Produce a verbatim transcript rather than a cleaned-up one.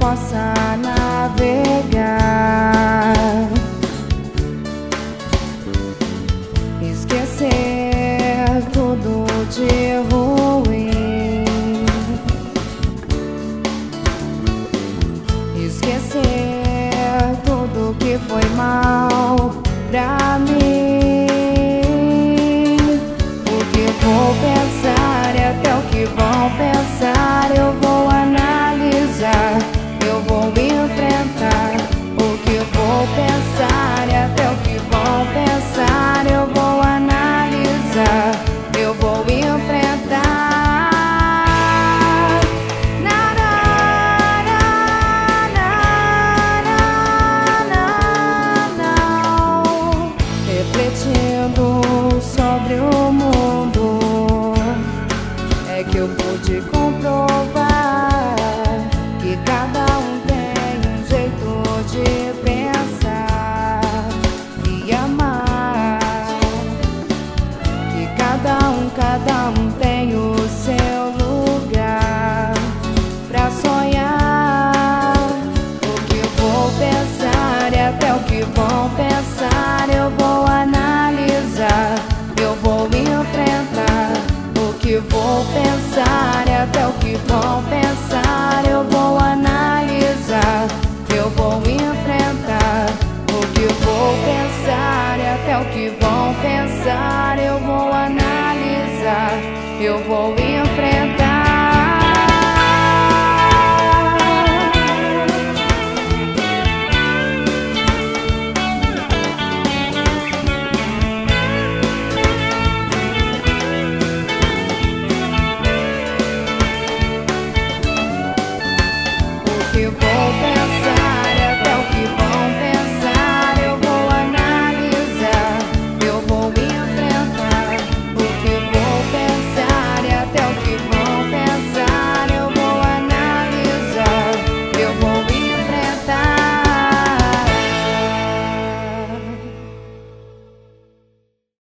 possa navegar, esquecer tudo de ruim, esquecer tudo que foi mal pra mim. O que vou pensar e até o que vão pensar eu vou analisar, eu vou enfrentar. O que vou pensar e até o que